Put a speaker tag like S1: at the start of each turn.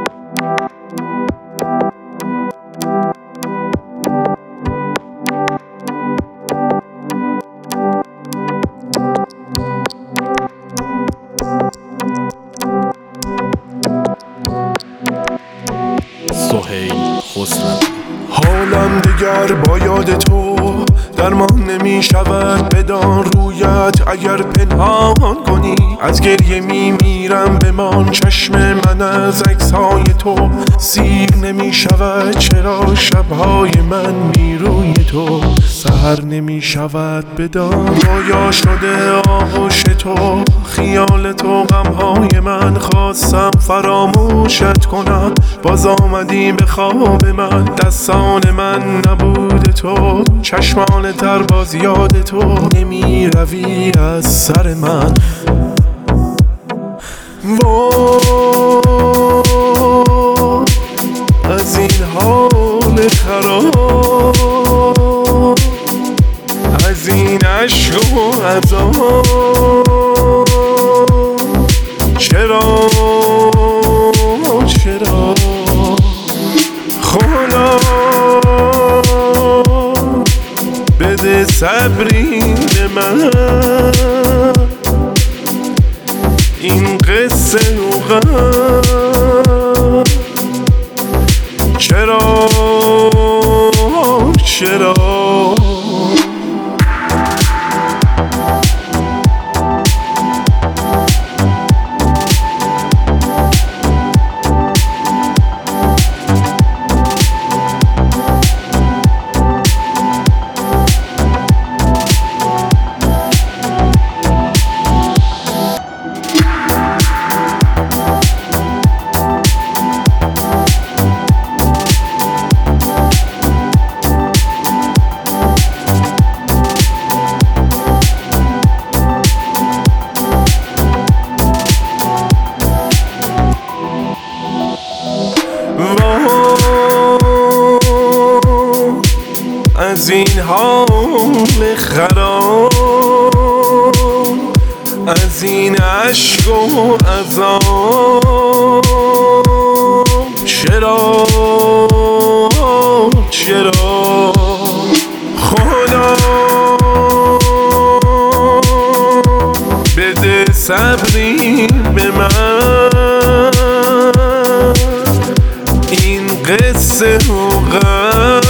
S1: سهیل خسروی.
S2: حالم دگر با یاد تو درمان نمی شود، بدان رویت اگر پنهان کنی. از گریه می میرم، بمان چشم من از عکس‌های تو سیر نمی شود. چرا شب‌های من بی روی تو سحر نمی شود؟ بدان رویا شده آغوش تو، خیال تو غم‌های من. خواستم فراموشت کنم، باز آمدی به خواب من. دستان من نبود تو، چشمان تر باز یاد تو. نمی روی از سر من. از این حال خراب، از این عشق و عذاب، چرا خدا بده صبری به من. این قصه و غم چرا از این حال خراب، از این عشق و عذاب، چرا خدا بده صبری به من. این قصه و غم